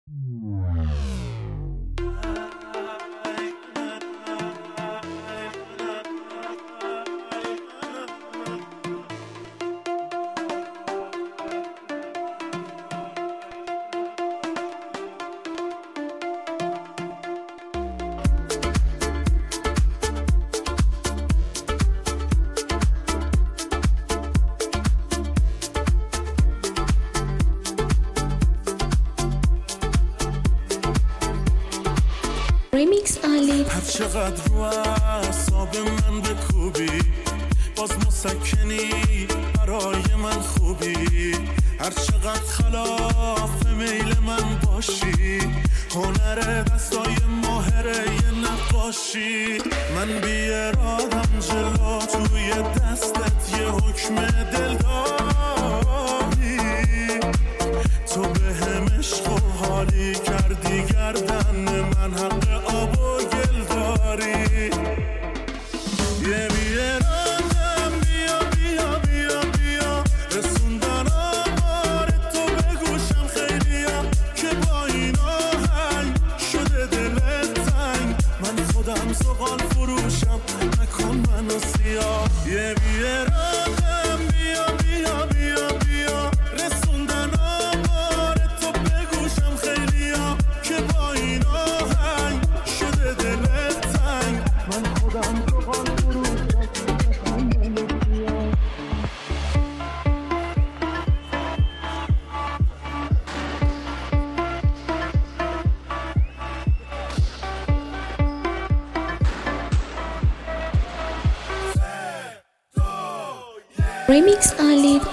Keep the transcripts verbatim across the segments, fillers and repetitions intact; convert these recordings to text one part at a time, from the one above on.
ریمیکس علی. هر چقدر رو اعصاب من بکوبی باز مسکنی برای من خوبی، هر چقدر خلاف میل من باشی، هنر دستای ماهره یه نقاشی. من بی ارادم جلو توی دستت یه حکم دل داری، تو به هم عشق و حالی کردی گردن من حق آب و گل داری. یه بی ارادم بیا بیا بیا بیا رسوندن آمار تو به گوشم خیلیا، که با این آهنگ شده دلت تنگ، من خودم زغال فروشم نکن منو سیاه. یه بی ارادم بیا بیا بیا بیا رسوندن آمار تو به گوشم خیلیا، که با این آهنگ شده دلت تنگ، من خودم زغال فروشم نکن منو سیاه. ریمیکس علی.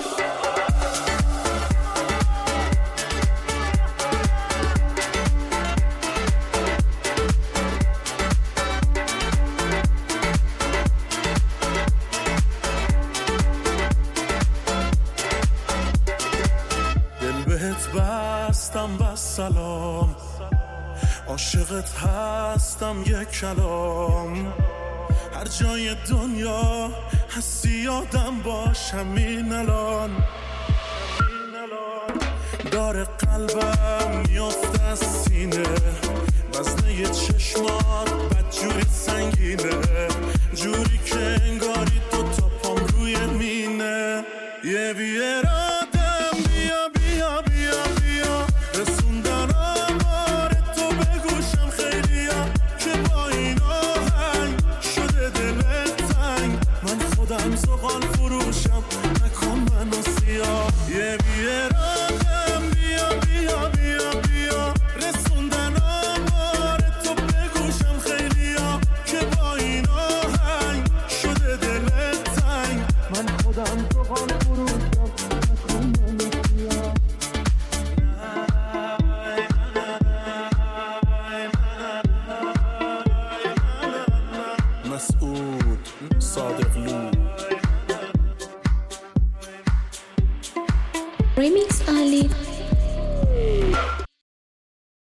دل بهت بستم بس سلام، عاشقت هستم یک کلام، هر جای دنیا هستی یادم باش همین الان. داره قلبم میافته از سینه، وزنه چشمات بدجوری سنگینه،